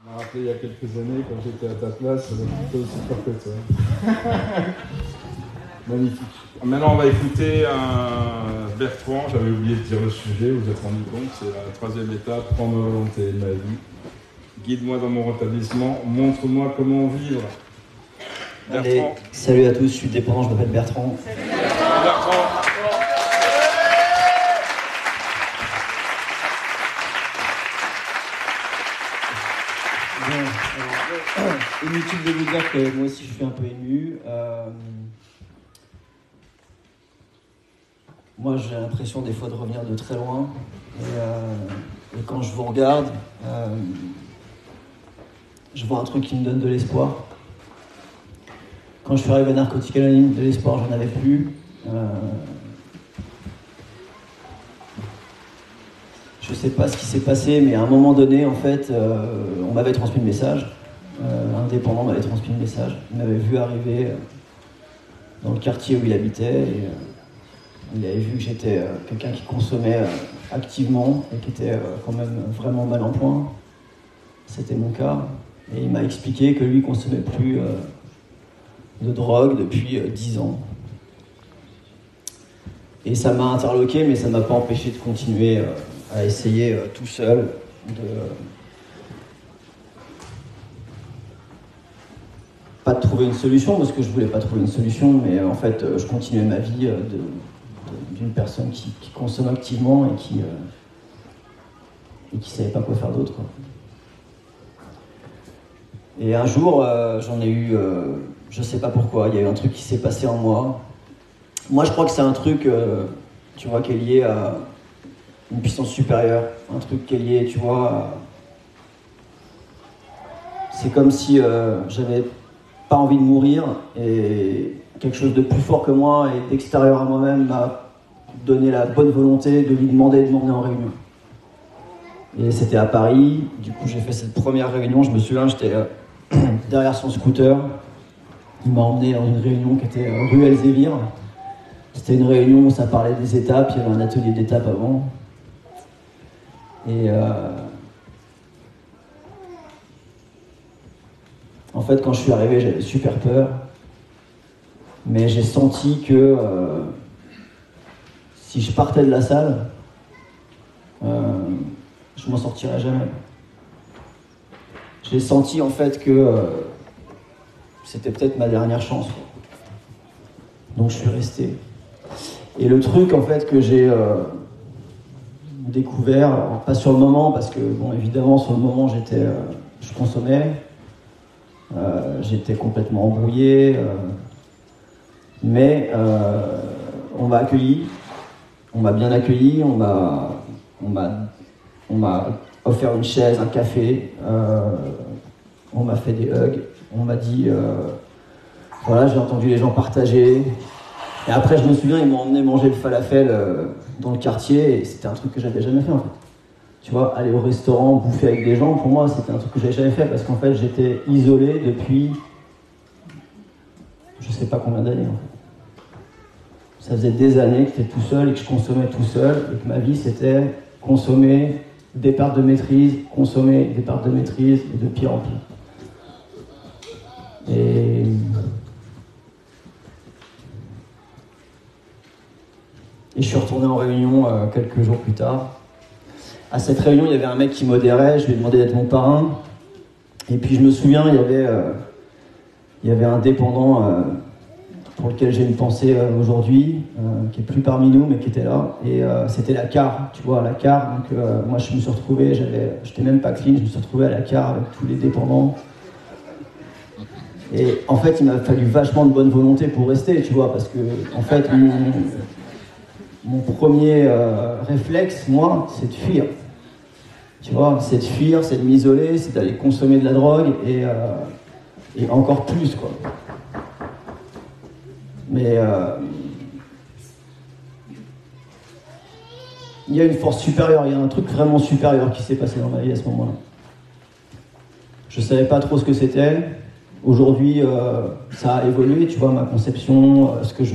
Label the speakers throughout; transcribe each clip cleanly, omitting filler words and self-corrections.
Speaker 1: Je me rappelais il y a quelques années, quand j'étais à ta place, ça m'a plutôt aussi fort que toi. Magnifique. Maintenant, on va écouter un Bertrand. J'avais oublié de dire le sujet, vous vous êtes rendu compte, c'est la troisième étape, prendre ma volonté, ma vie. Guide-moi dans mon rétablissement, montre-moi comment vivre.
Speaker 2: Allez,
Speaker 1: Bertrand.
Speaker 2: salut à tous, je suis dépendant, je m'appelle Bertrand.
Speaker 1: Salut Bertrand.
Speaker 2: Bon, inutile de vous dire que moi aussi je suis un peu ému. Moi j'ai l'impression des fois de revenir de très loin. Et quand je vous regarde, je vois un truc qui me donne de l'espoir. Quand je suis arrivé à Narcotiques Anonymes, de l'espoir j'en avais plus. Je sais pas ce qui s'est passé, mais à un moment donné, en fait, on m'avait transmis le message. Un dépendant m'avait transmis le message. Il m'avait vu arriver dans le quartier où il habitait. Et, il avait vu que j'étais quelqu'un qui consommait activement et qui était quand même vraiment mal en point. C'était mon cas. Et il m'a expliqué que lui consommait plus de drogue depuis 10 ans. Et ça m'a interloqué, mais ça ne m'a pas empêché de continuer à essayer tout seul pas de trouver une solution, parce que je voulais pas trouver une solution, mais en fait je continuais ma vie d'une personne qui consomme activement et qui savait pas quoi faire d'autre, quoi. Et un jour j'en ai eu, je sais pas pourquoi, il y a eu un truc qui s'est passé en moi. Moi je crois que c'est un truc, tu vois, qui est lié à une puissance supérieure, un truc qui est lié, tu vois, c'est comme si j'avais pas envie de mourir et quelque chose de plus fort que moi et d'extérieur à moi-même m'a donné la bonne volonté de lui demander de m'emmener en réunion. Et c'était à Paris, du coup j'ai fait cette première réunion, je me souviens, j'étais derrière son scooter, il m'a emmené dans une réunion qui était rue Elzévir. C'était une réunion où ça parlait des étapes, il y avait un atelier d'étapes avant. Et en fait, quand je suis arrivé, j'avais super peur. Mais j'ai senti que si je partais de la salle, je m'en sortirais jamais. J'ai senti en fait que c'était peut-être ma dernière chance. Donc je suis resté. Et le truc en fait que j'ai découvert, alors pas sur le moment, parce que bon évidemment sur le moment je consommais, j'étais complètement embrouillé, mais on m'a accueilli, on m'a bien accueilli, on m'a offert une chaise, un café, on m'a fait des hugs, on m'a dit voilà, j'ai entendu les gens partager. Et après, je me souviens, ils m'ont emmené manger le falafel dans le quartier, et c'était un truc que j'avais jamais fait en fait. Tu vois, aller au restaurant, bouffer avec des gens, pour moi, c'était un truc que j'avais jamais fait, parce qu'en fait, j'étais isolé depuis je sais pas combien d'années en fait. Ça faisait des années que j'étais tout seul et que je consommais tout seul, et que ma vie c'était consommer, des pertes de maîtrise, consommer des pertes de maîtrise, et de pire en pire. Et je suis retourné en réunion quelques jours plus tard. À cette réunion, il y avait un mec qui modérait, je lui ai demandé d'être mon parrain. Et puis je me souviens, il y avait un dépendant pour lequel j'ai une pensée aujourd'hui, qui est plus parmi nous, mais qui était là. Et c'était la CAR, tu vois, la CAR. Donc moi, je me suis retrouvé, j'étais même pas clean, je me suis retrouvé à la CAR avec tous les dépendants. Et en fait, il m'a fallu vachement de bonne volonté pour rester, tu vois, parce que en fait, mon premier réflexe, moi, c'est de fuir. Tu vois, c'est de fuir, c'est de m'isoler, c'est d'aller consommer de la drogue et encore plus, quoi. Mais il y a une force supérieure, il y a un truc vraiment supérieur qui s'est passé dans ma vie à ce moment-là. Je savais pas trop ce que c'était. Aujourd'hui, ça a évolué, tu vois, ma conception, ce que je...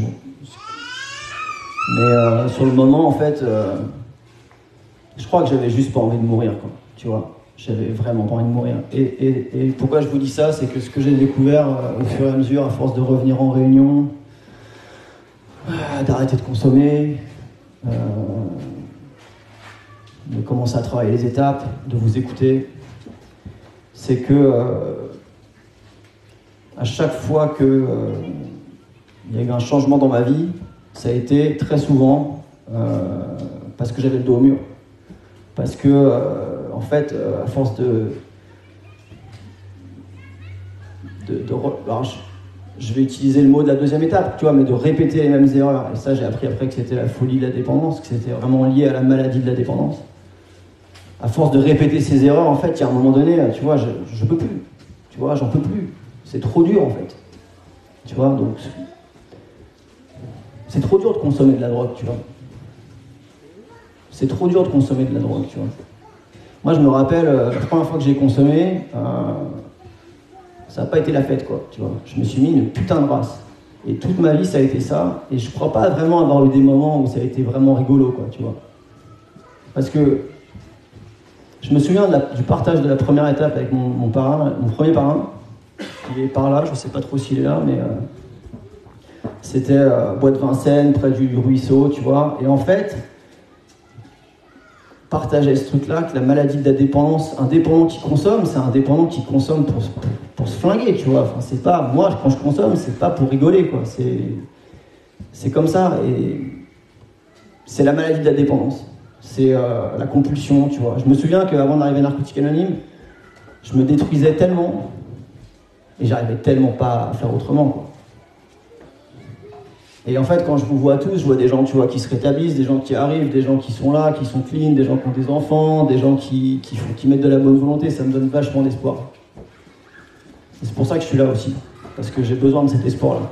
Speaker 2: Mais sur le moment, en fait, je crois que j'avais juste pas envie de mourir, quoi. Tu vois, J'avais vraiment pas envie de mourir. Et pourquoi je vous dis ça, c'est que ce que j'ai découvert au fur et à mesure, à force de revenir en réunion, d'arrêter de consommer, de commencer à travailler les étapes, de vous écouter, c'est que à chaque fois que il y a eu un changement dans ma vie, ça a été très souvent parce que j'avais le dos au mur. Parce que, en fait, à force alors, je vais utiliser le mot de la deuxième étape, tu vois, mais de répéter les mêmes erreurs. Et ça, j'ai appris après que c'était la folie de la dépendance, que c'était vraiment lié à la maladie de la dépendance. À force de répéter ces erreurs, en fait, il y a un moment donné, tu vois, je peux plus. Tu vois, j'en peux plus. C'est trop dur, en fait. Tu vois, donc... C'est trop dur de consommer de la drogue, tu vois. C'est trop dur de consommer de la drogue, tu vois. Moi, je me rappelle, la première fois que j'ai consommé, ça n'a pas été la fête, quoi, tu vois. Je me suis mis une putain de race. Et toute ma vie, ça a été ça. Et je ne crois pas vraiment avoir eu des moments où ça a été vraiment rigolo, quoi, tu vois. Parce que je me souviens du partage de la première étape avec mon parrain, mon premier parrain. Il est par là, je ne sais pas trop s'il est là, mais c'était Bois de Vincennes, près du ruisseau, tu vois. Et en fait, partager ce truc-là, que la maladie de la dépendance, un dépendant qui consomme, c'est un dépendant qui consomme pour se flinguer, tu vois. Enfin, c'est pas, moi, quand je consomme, c'est pas pour rigoler, quoi. C'est comme ça, et c'est la maladie de la dépendance. C'est la compulsion, tu vois. Je me souviens qu'avant d'arriver à Narcotique Anonyme, je me détruisais tellement, et j'arrivais tellement pas à faire autrement, quoi. Et en fait, quand je vous vois tous, je vois des gens, tu vois, qui se rétablissent, des gens qui arrivent, des gens qui sont là, qui sont clean, des gens qui ont des enfants, des gens qui mettent de la bonne volonté. Ça me donne vachement d'espoir. Et c'est pour ça que je suis là aussi, parce que j'ai besoin de cet espoir-là.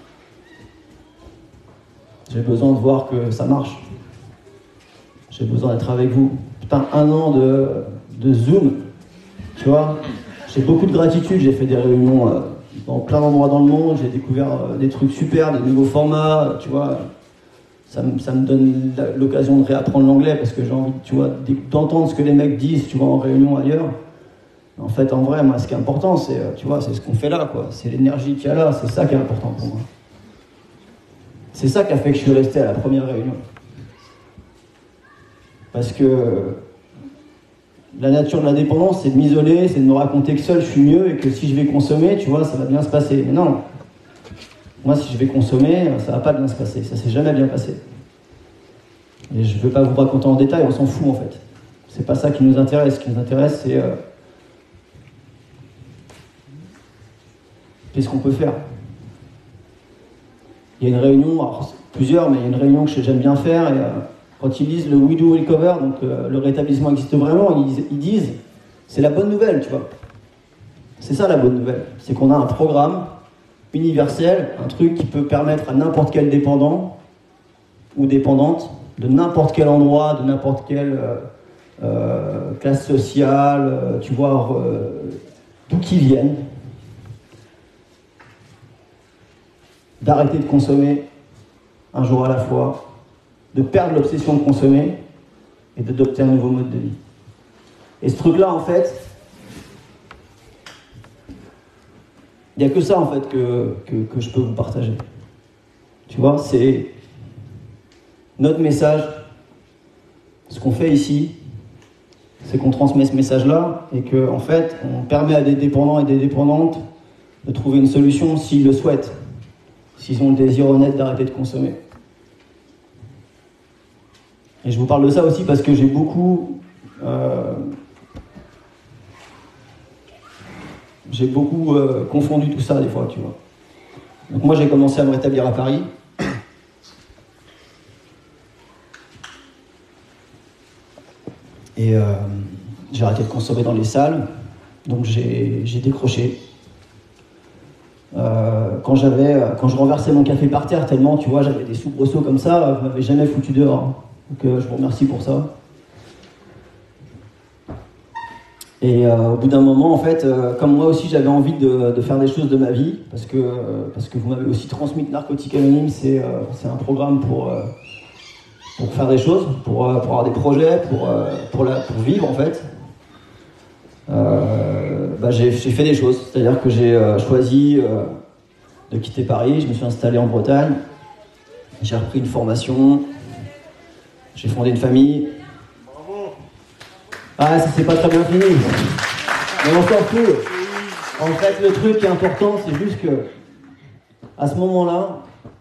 Speaker 2: J'ai besoin de voir que ça marche. J'ai besoin d'être avec vous. Putain, 1 an de Zoom, tu vois. J'ai beaucoup de gratitude, j'ai fait des réunions dans plein d'endroits dans le monde, j'ai découvert des trucs super, des nouveaux formats, tu vois. Ça me donne l'occasion de réapprendre l'anglais parce que j'ai envie, tu vois, d'entendre ce que les mecs disent, tu vois, en réunion ailleurs. En fait, en vrai, moi, ce qui est important, c'est, tu vois, c'est ce qu'on fait là, quoi. C'est l'énergie qu'il y a là, c'est ça qui est important pour moi. C'est ça qui a fait que je suis resté à la première réunion. Parce que la nature de la dépendance, c'est de m'isoler, c'est de me raconter que seul je suis mieux et que si je vais consommer, tu vois, ça va bien se passer. Mais non, moi si je vais consommer, ça va pas bien se passer, ça s'est jamais bien passé. Et je ne veux pas vous raconter en détail, on s'en fout en fait. C'est pas ça qui nous intéresse, ce qui nous intéresse c'est qu'est-ce qu'on peut faire. Il y a une réunion, alors plusieurs, mais il y a une réunion que j'aime bien faire et quand ils disent le We Do Recover, donc le rétablissement existe vraiment, ils disent c'est la bonne nouvelle, tu vois. C'est ça la bonne nouvelle, c'est qu'on a un programme universel, un truc qui peut permettre à n'importe quel dépendant ou dépendante, de n'importe quel endroit, de n'importe quelle classe sociale, tu vois, d'où qu'ils viennent, d'arrêter de consommer un jour à la fois, de perdre l'obsession de consommer et d'adopter un nouveau mode de vie. Et ce truc-là, en fait, il n'y a que ça, en fait, que je peux vous partager. Tu vois, c'est notre message. Ce qu'on fait ici, c'est qu'on transmet ce message-là et qu'en fait, on permet à des dépendants et des dépendantes de trouver une solution s'ils le souhaitent, s'ils ont le désir honnête d'arrêter de consommer. Et je vous parle de ça aussi parce que j'ai beaucoup confondu tout ça des fois, tu vois. Donc moi j'ai commencé à me rétablir à Paris. Et j'ai arrêté de consommer dans les salles. Donc j'ai décroché. Quand je renversais mon café par terre tellement, tu vois, j'avais des soubresauts comme ça, vous m'avez jamais foutu dehors. Donc je vous remercie pour ça. Et au bout d'un moment, en fait, comme moi aussi j'avais envie de faire des choses de ma vie, parce que vous m'avez aussi transmis que Narcotique Anonyme, c'est un programme pour faire des choses, pour avoir des projets, pour vivre en fait. j'ai fait des choses. C'est-à-dire que j'ai choisi de quitter Paris, je me suis installé en Bretagne, j'ai repris une formation, j'ai fondé une famille. Bravo. Ah, ça c'est pas très bien fini. Mais on s'en fout. En fait, le truc qui est important, c'est juste que, à ce moment-là,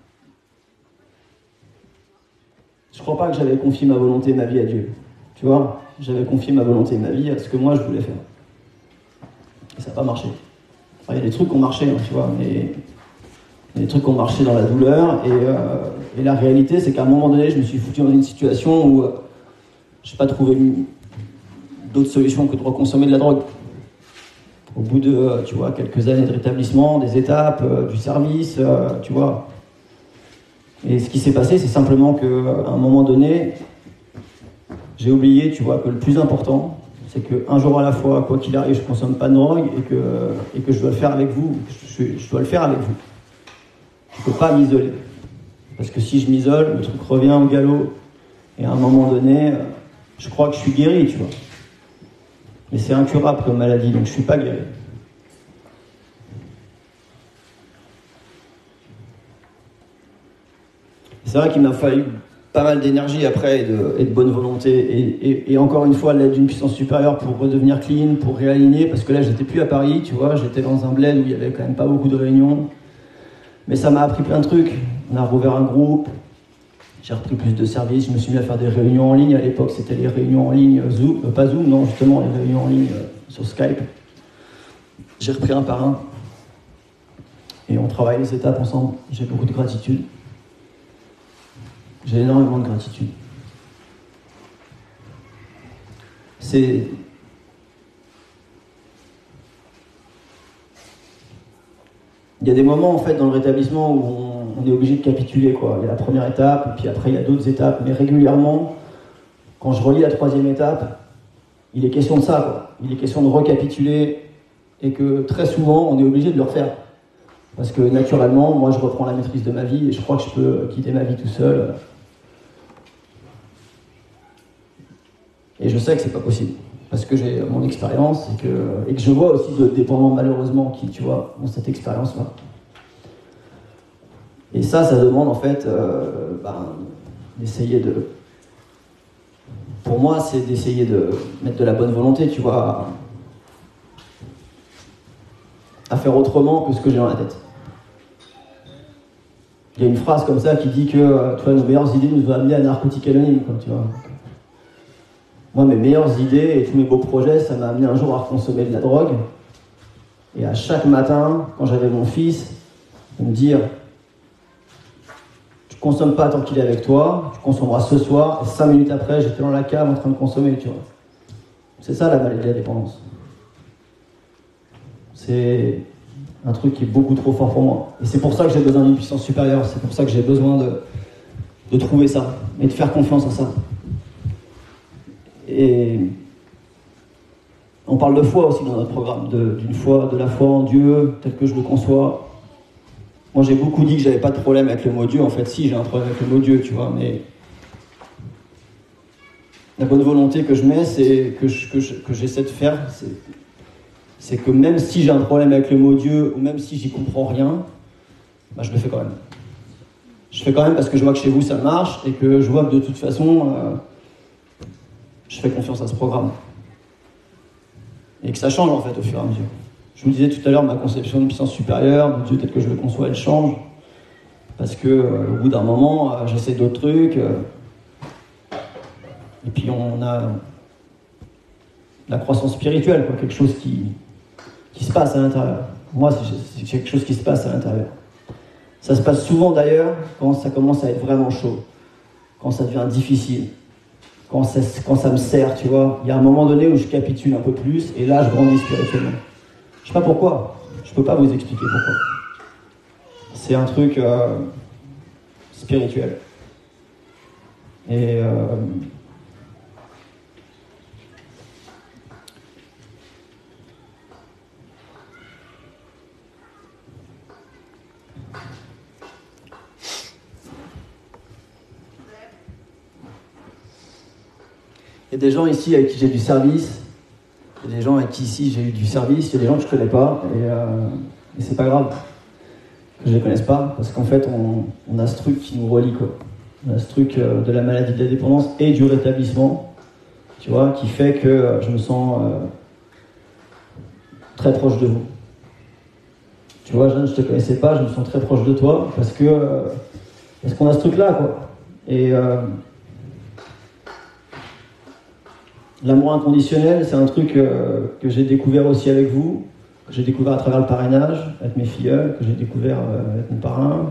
Speaker 2: je crois pas que j'avais confié ma volonté, ma vie à Dieu. Tu vois, j'avais confié ma volonté, ma vie à ce que moi je voulais faire. Et ça n'a pas marché. Enfin, il y a des trucs qui ont marché, hein, tu vois, mais il y a des trucs qui ont marché dans la douleur. Et la réalité, c'est qu'à un moment donné, je me suis foutu dans une situation où je n'ai pas trouvé d'autre solution que de reconsommer de la drogue. Au bout de, tu vois, quelques années de rétablissement, des étapes, du service, tu vois. Et ce qui s'est passé, c'est simplement qu'à un moment donné, j'ai oublié, tu vois, que le plus important, c'est qu'un jour à la fois, quoi qu'il arrive, je ne consomme pas de drogue et que je dois le faire avec vous. Je dois le faire avec vous. Je ne peux pas m'isoler. Parce que si je m'isole, le truc revient au galop. Et à un moment donné, je crois que je suis guéri, tu vois. Mais c'est incurable comme maladie, donc je ne suis pas guéri. C'est vrai qu'il m'a fallu pas mal d'énergie après et de bonne volonté et encore une fois l'aide d'une puissance supérieure pour redevenir clean, pour réaligner, parce que là j'étais plus à Paris, tu vois, j'étais dans un bled où il y avait quand même pas beaucoup de réunions. Mais ça m'a appris plein de trucs. On a rouvert un groupe, j'ai repris plus de services, je me suis mis à faire des réunions en ligne. À l'époque, c'était les réunions en ligne Zoom, pas Zoom, non, justement, les réunions en ligne sur Skype. J'ai repris un par un. Et on travaille les étapes ensemble. J'ai beaucoup de gratitude. J'ai énormément de gratitude. Il y a des moments, en fait, dans le rétablissement où on est obligé de capituler, quoi. Il y a la première étape, et puis après, il y a d'autres étapes. Mais régulièrement, quand je relis la troisième étape, il est question de ça, quoi. Il est question de recapituler, et que très souvent, on est obligé de le refaire. Parce que naturellement, moi, je reprends la maîtrise de ma vie, et je crois que je peux quitter ma vie tout seul. Et je sais que c'est pas possible. Parce que j'ai mon expérience, et que je vois aussi de dépendants, malheureusement, qui, tu vois, ont cette expérience-là. Et ça demande en fait d'essayer de... Pour moi, c'est d'essayer de mettre de la bonne volonté, tu vois, à faire autrement que ce que j'ai dans la tête. Il y a une phrase comme ça qui dit que tu vois, nos meilleures idées nous ont amenés à Narcotique Anonyme, quoi, tu vois. Moi, mes meilleures idées et tous mes beaux projets, ça m'a amené un jour à consommer de la drogue. Et à chaque matin, quand j'avais mon fils, de me dire... Tu consommes pas tant qu'il est avec toi, tu consommeras ce soir, et 5 minutes après, j'étais dans la cave en train de consommer, tu vois. C'est ça la maladie de la dépendance. C'est un truc qui est beaucoup trop fort pour moi. Et c'est pour ça que j'ai besoin d'une puissance supérieure, c'est pour ça que j'ai besoin de trouver ça, et de faire confiance en ça. Et on parle de foi aussi dans notre programme, d'une foi, de la foi en Dieu, tel que je le conçois. Moi, j'ai beaucoup dit que j'avais pas de problème avec le mot Dieu. En fait, si, j'ai un problème avec le mot Dieu, tu vois, mais la bonne volonté que je mets, c'est que j'essaie de faire, c'est que même si j'ai un problème avec le mot Dieu, ou même si j'y comprends rien, bah, je le fais quand même. Je fais quand même parce que je vois que chez vous, ça marche, et que je vois que de toute façon, je fais confiance à ce programme. Et que ça change, en fait, au fur et à mesure. Je vous disais tout à l'heure, ma conception de puissance supérieure, de Dieu tel que je le conçois, elle change. Parce que au bout d'un moment, j'essaie d'autres trucs. Et puis on a la croissance spirituelle, quoi, quelque chose qui se passe à l'intérieur. Moi, c'est quelque chose qui se passe à l'intérieur. Ça se passe souvent d'ailleurs quand ça commence à être vraiment chaud, quand ça devient difficile, quand ça me sert, tu vois. Il y a un moment donné où je capitule un peu plus, et là, je grandis spirituellement. Je sais pas pourquoi, je peux pas vous expliquer pourquoi. C'est un truc spirituel. Et il y a des gens ici avec qui j'ai du service, il y a y a des gens avec qui ici j'ai eu du service, il y a des gens que je connais pas, et c'est pas grave que je les connaisse pas, parce qu'en fait on a ce truc qui nous relie, quoi. On a ce truc de la maladie de la dépendance et du rétablissement, tu vois, qui fait que je me sens très proche de vous. Tu vois, Jeanne, je te connaissais pas, je me sens très proche de toi, parce qu'on a ce truc-là, quoi. Et l'amour inconditionnel, c'est un truc que j'ai découvert aussi avec vous, que j'ai découvert à travers le parrainage, avec mes filleuls, que j'ai découvert avec mon parrain,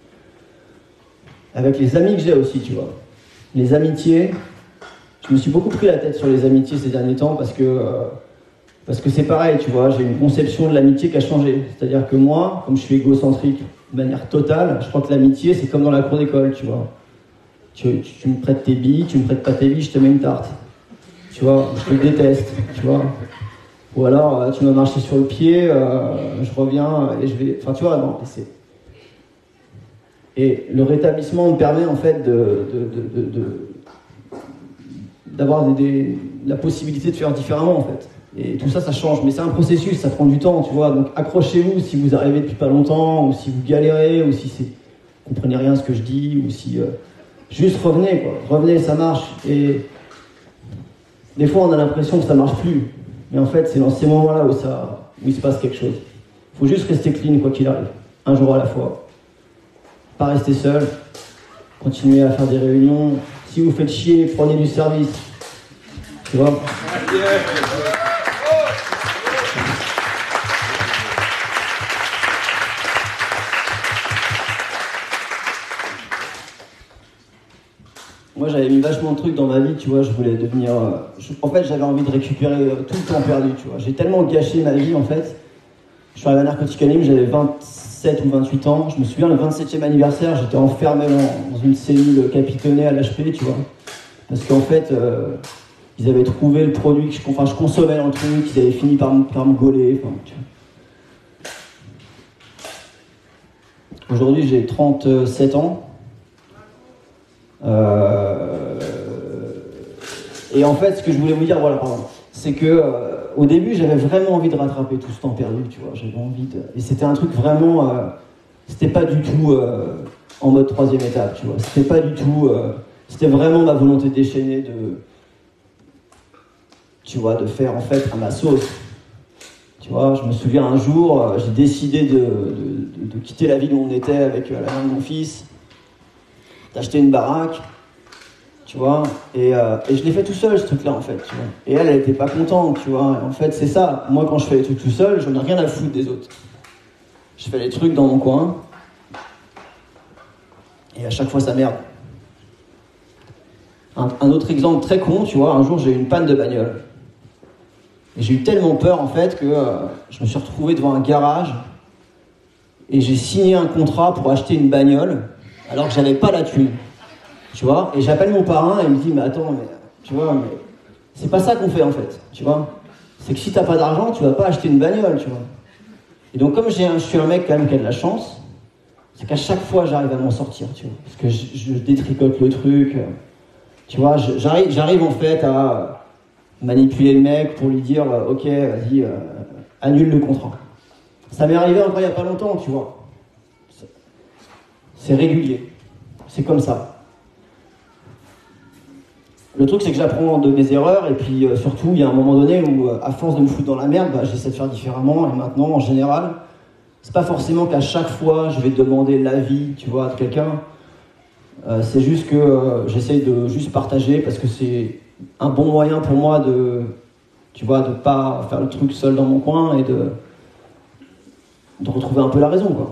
Speaker 2: avec les amis que j'ai aussi, tu vois. Les amitiés, je me suis beaucoup pris la tête sur les amitiés ces derniers temps, parce que c'est pareil, tu vois, j'ai une conception de l'amitié qui a changé. C'est-à-dire que moi, comme je suis égocentrique de manière totale, je crois que l'amitié, c'est comme dans la cour d'école, tu vois. Tu me prêtes tes billes, tu me prêtes pas tes billes, je te mets une tarte. Tu vois, je te déteste, tu vois. Ou alors, tu m'as marché sur le pied, je reviens et je vais... Enfin, tu vois, non, c'est... Et le rétablissement me permet, en fait, d'avoir la possibilité de faire différemment, en fait. Et tout ça, ça change. Mais c'est un processus, ça prend du temps, tu vois. Donc, accrochez-vous si vous arrivez depuis pas longtemps, ou si vous galérez, ou si vous comprenez rien à ce que je dis, ou si... juste revenez, quoi. Revenez, ça marche. Et... des fois, on a l'impression que ça marche plus. Mais en fait, c'est dans ces moments-là où il se passe quelque chose. Il faut juste rester clean, quoi qu'il arrive. Un jour à la fois. Pas rester seul. Continuer à faire des réunions. Si vous faites chier, prenez du service. Tu vois ? Moi, j'avais mis vachement de trucs dans ma vie, tu vois, je voulais devenir... en fait, j'avais envie de récupérer tout le temps perdu, tu vois. J'ai tellement gâché ma vie, en fait. Je suis arrivé à Narcotic Anonyme, j'avais 27 ou 28 ans. Je me souviens, le 27e anniversaire, j'étais enfermé dans une cellule capitonnée à l'HP, tu vois. Parce qu'en fait, ils avaient trouvé le produit que je consommais dans le truc, ils avaient fini par me gauler, enfin, tu vois. Aujourd'hui, j'ai 37 ans. Et en fait, ce que je voulais vous dire, c'est que au début, j'avais vraiment envie de rattraper tout ce temps perdu, tu vois. J'avais envie de... Et c'était un truc vraiment... c'était pas du tout en mode 3e étape, tu vois. C'était pas du tout... c'était vraiment ma volonté déchaînée tu vois, de faire en fait à ma sauce. Tu vois, je me souviens un jour, j'ai décidé de quitter la ville où on était avec la mère de mon fils, d'acheter une baraque, tu vois, et je l'ai fait tout seul, ce truc-là, en fait, tu vois. Et elle était pas contente, tu vois. En fait, c'est ça. Moi, quand je fais les trucs tout seul, j'en ai rien à foutre des autres. Je fais les trucs dans mon coin, et à chaque fois, ça merde. Un autre exemple très con, tu vois, un jour, j'ai eu une panne de bagnole. Et j'ai eu tellement peur, en fait, que je me suis retrouvé devant un garage, et j'ai signé un contrat pour acheter une bagnole, alors que j'avais pas la thune. Tu vois, et j'appelle mon parrain et il me dit, mais attends, tu vois, mais c'est pas ça qu'on fait en fait, tu vois. C'est que si t'as pas d'argent, tu vas pas acheter une bagnole, tu vois. Et donc comme je suis un mec quand même qui a de la chance, c'est qu'à chaque fois j'arrive à m'en sortir, tu vois. Parce que je détricote le truc, tu vois, j'arrive en fait à manipuler le mec pour lui dire, ok, vas-y, annule le contrat. Ça m'est arrivé encore il y a pas longtemps, tu vois. C'est régulier, c'est comme ça. Le truc, c'est que j'apprends de mes erreurs, et puis surtout, il y a un moment donné où, à force de me foutre dans la merde, j'essaie de faire différemment, et maintenant, en général, c'est pas forcément qu'à chaque fois, je vais demander l'avis, tu vois, de quelqu'un. C'est juste que j'essaie de juste partager, parce que c'est un bon moyen pour moi tu vois, de pas faire le truc seul dans mon coin, et de retrouver un peu la raison, quoi.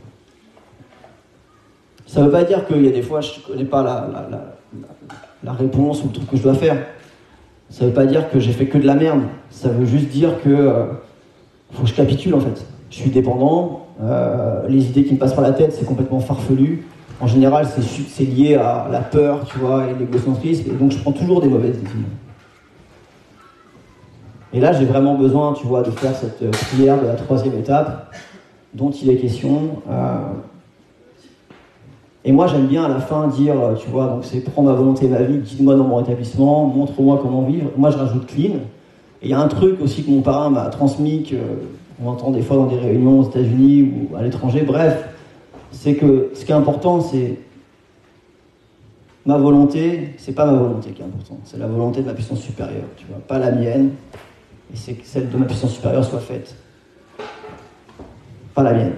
Speaker 2: Ça veut pas dire qu'il y a des fois, je connais pas la réponse ou le truc que je dois faire. Ça veut pas dire que j'ai fait que de la merde. Ça veut juste dire que faut que je capitule en fait. Je suis dépendant, les idées qui me passent par la tête, c'est complètement farfelu. En général, c'est lié à la peur, tu vois, et l'égocentrisme, et donc je prends toujours des mauvaises décisions. Et là, j'ai vraiment besoin, tu vois, de faire cette prière de la 3e étape dont il est question. Et moi, j'aime bien à la fin dire, tu vois, donc c'est prends ma volonté, ma vie, guide-moi dans mon rétablissement, montre-moi comment vivre. Moi, je rajoute clean. Et il y a un truc aussi que mon parrain m'a transmis, qu'on entend des fois dans des réunions aux États-Unis ou à l'étranger, bref, c'est que ce qui est important, c'est ma volonté, c'est pas ma volonté qui est importante, c'est la volonté de ma puissance supérieure, tu vois, pas la mienne, et c'est que celle de ma puissance supérieure soit faite, pas la mienne.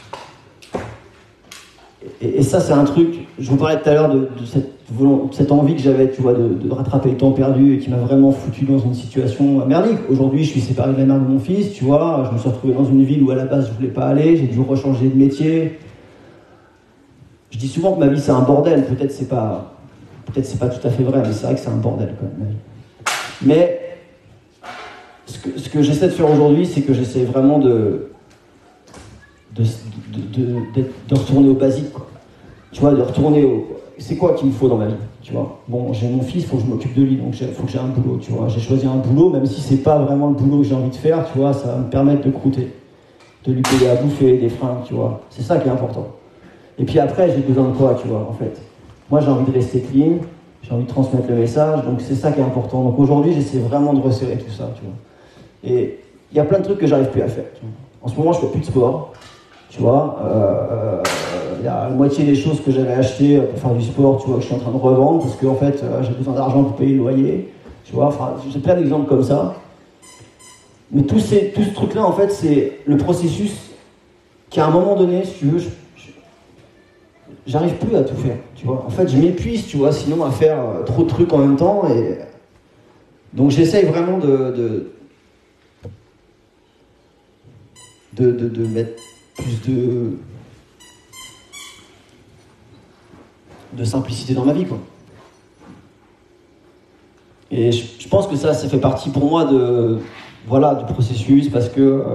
Speaker 2: Et ça, c'est un truc, je vous parlais tout à l'heure de cette envie que j'avais, tu vois, de rattraper le temps perdu et qui m'a vraiment foutu dans une situation merdique. Aujourd'hui, je suis séparé de la mère de mon fils, tu vois, je me suis retrouvé dans une ville où à la base je voulais pas aller, j'ai dû rechanger de métier. Je dis souvent que ma vie c'est un bordel, peut-être c'est pas tout à fait vrai, mais c'est vrai que c'est un bordel quand même, ma vie. Mais ce que j'essaie de faire aujourd'hui, c'est que j'essaie vraiment de retourner au basique, quoi. Tu vois, de retourner au... C'est quoi qu'il me faut dans ma vie, tu vois. Bon, j'ai mon fils, il faut que je m'occupe de lui, donc il faut que j'ai un boulot, tu vois. J'ai choisi un boulot, même si c'est pas vraiment le boulot que j'ai envie de faire, tu vois, ça va me permettre de croûter, de lui payer à bouffer, des fringues, tu vois. C'est ça qui est important. Et puis après, j'ai besoin de quoi, tu vois, en fait. Moi, j'ai envie de rester clean, j'ai envie de transmettre le message, donc c'est ça qui est important. Donc aujourd'hui, j'essaie vraiment de resserrer tout ça, tu vois. Et il y a plein de trucs que j'arrive plus à faire, tu vois. En ce moment, je fais plus de sport. Tu vois, il y a la moitié des choses que j'avais achetées pour faire du sport, tu vois, que je suis en train de revendre parce que en fait, j'ai besoin d'argent pour payer le loyer. Tu vois, enfin, j'ai plein d'exemples comme ça. Mais tout ce truc-là, en fait, c'est le processus qu'à un moment donné, si tu veux, j'arrive plus à tout faire. Tu vois, en fait, je m'épuise, tu vois, sinon à faire trop de trucs en même temps. Et donc, j'essaye vraiment de mettre plus de simplicité dans ma vie, quoi. Et je pense que ça fait partie pour moi du processus parce que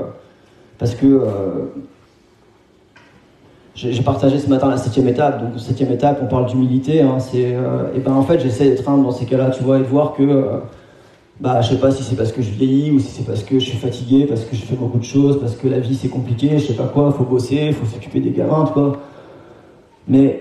Speaker 2: j'ai partagé ce matin la 7e étape. Donc 7e étape, on parle d'humilité, hein, et ben en fait j'essaie d'être humble dans ces cas-là, tu vois, et de voir que je sais pas si c'est parce que je vieillis ou si c'est parce que je suis fatigué, parce que je fais beaucoup de choses, parce que la vie c'est compliqué, je sais pas quoi, faut bosser, faut s'occuper des gamins, tu vois. Mais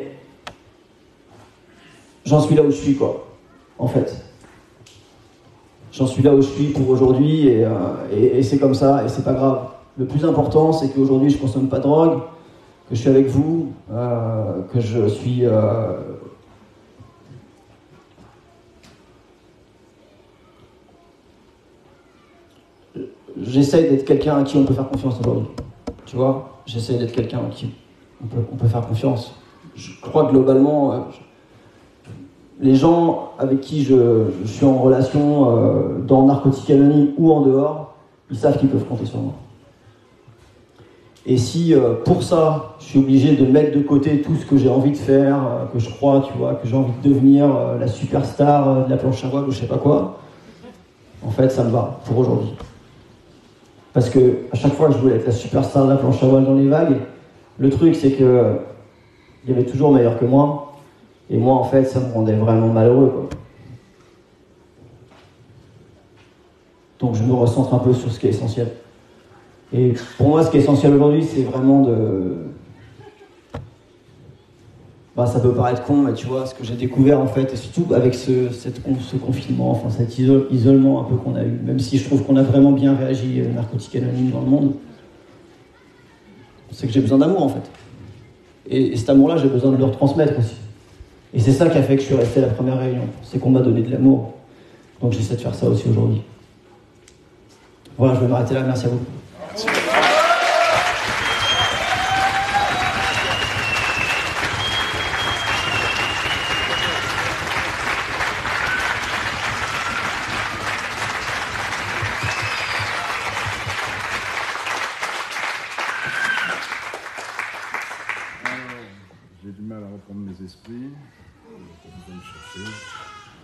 Speaker 2: j'en suis là où je suis, quoi, en fait. J'en suis là où je suis pour aujourd'hui et c'est comme ça et c'est pas grave. Le plus important, c'est qu'aujourd'hui je consomme pas de drogue, que je suis avec vous, que je suis... J'essaye d'être quelqu'un à qui on peut faire confiance aujourd'hui. Tu vois, j'essaye d'être quelqu'un à qui on peut faire confiance. Je crois que globalement, les gens avec qui je suis en relation, dans Narcotiques Anonymes ou en dehors, ils savent qu'ils peuvent compter sur moi. Et si pour ça, je suis obligé de mettre de côté tout ce que j'ai envie de faire, que je crois, tu vois, que j'ai envie de devenir la superstar de la planche à voile ou je sais pas quoi, en fait, ça me va pour aujourd'hui. Parce que à chaque fois que je voulais être la superstar de la planche à voile dans les vagues, le truc c'est que il y avait toujours meilleur que moi, et moi en fait ça me rendait vraiment malheureux, quoi. Donc je me recentre un peu sur ce qui est essentiel. Et pour moi ce qui est essentiel aujourd'hui c'est vraiment ça peut paraître con, mais tu vois, ce que j'ai découvert en fait, et surtout avec ce confinement, enfin cet isolement un peu qu'on a eu, même si je trouve qu'on a vraiment bien réagi Narcotiques Anonymes dans le monde, c'est que j'ai besoin d'amour en fait. Et cet amour-là, j'ai besoin de le retransmettre aussi. Et c'est ça qui a fait que je suis resté à la première réunion, c'est qu'on m'a donné de l'amour. Donc j'essaie de faire ça aussi aujourd'hui. Voilà, je vais m'arrêter là, merci à vous.
Speaker 1: J'ai du mal à reprendre mes esprits. Je vais me chercher.